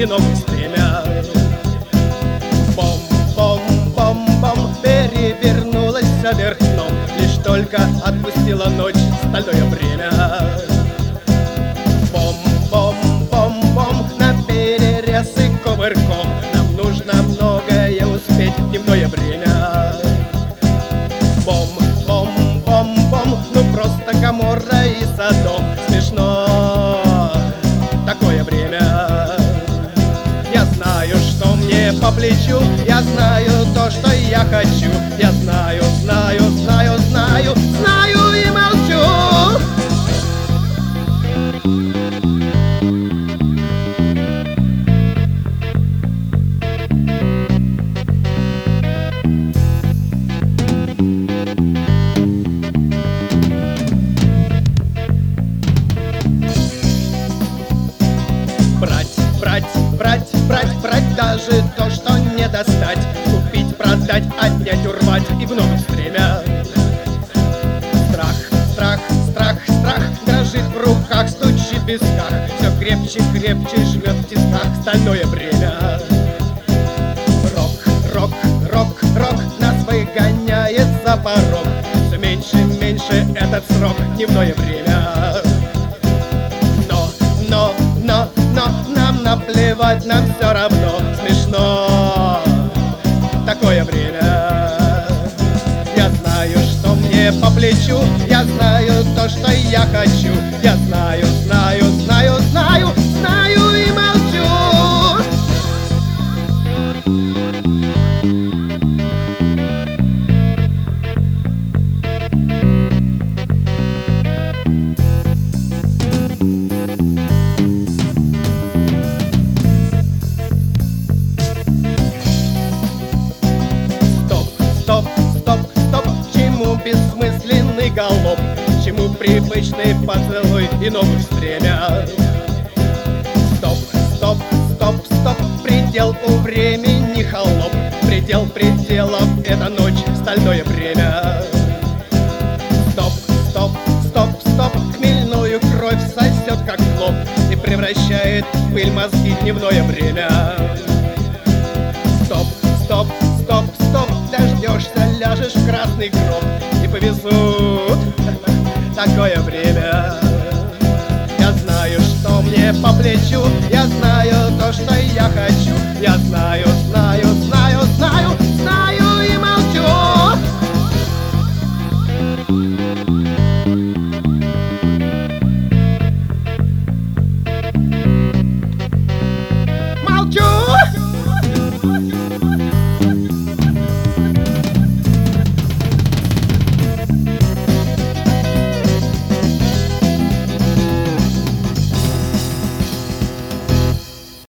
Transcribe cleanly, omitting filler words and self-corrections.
новых стремят. Бом-бом-бом-бом, перевернулась вверх дном, лишь только отпустила ночь стальное бремя. Бом-бом-бом-бом, наперерез и ковырком, нам нужно многое успеть в дневное время. Бом-бом-бом-бом, ну просто Гоморра и Содом. Смешно такое время. Я знаю, что мне по плечу, я знаю то, что я хочу. Я знаю, знаю, знаю, знаю, знаю и молчу. Брать даже то, что не достать. Купить, продать, отнять, урвать и вновь стремя. Страх, страх, страх, страх дрожит в руках, стучит в висках. Все крепче, крепче жмет в тисках стальное бремя. Рок, рок, рок, рок нас выгоняет за порог. Все меньше, меньше этот срок, дневное время. Но нам наплевать, нам все равно. Смешно такое время. Я знаю, что мне по плечу, я знаю то, что я хочу. Я знаю, знаю, знаю, знаю, знаю и молчу. Бессмысленный галоп, чему привычный поцелуй и новых стремя. Стоп, стоп, стоп, стоп, предел у времени холоп. Предел пределов — это ночь, стальное бремя. Стоп, стоп, стоп, стоп, хмельную кровь сосет как клоп и превращает в пыль мозги дневное время. Стоп, стоп, стоп, стоп, дождешься, ляжешь в красный гроб и повезут такое время. Я знаю, что мне по плечу, я знаю то, что